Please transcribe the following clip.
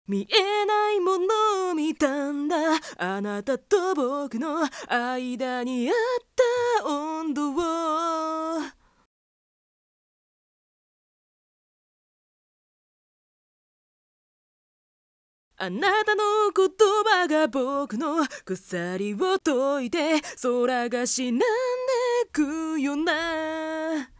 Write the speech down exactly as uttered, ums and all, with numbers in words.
見えないものを見たんだ。あなたと僕の間にあった温度を。あなたの言葉が僕の鎖を解いて、空が死なんでくよな。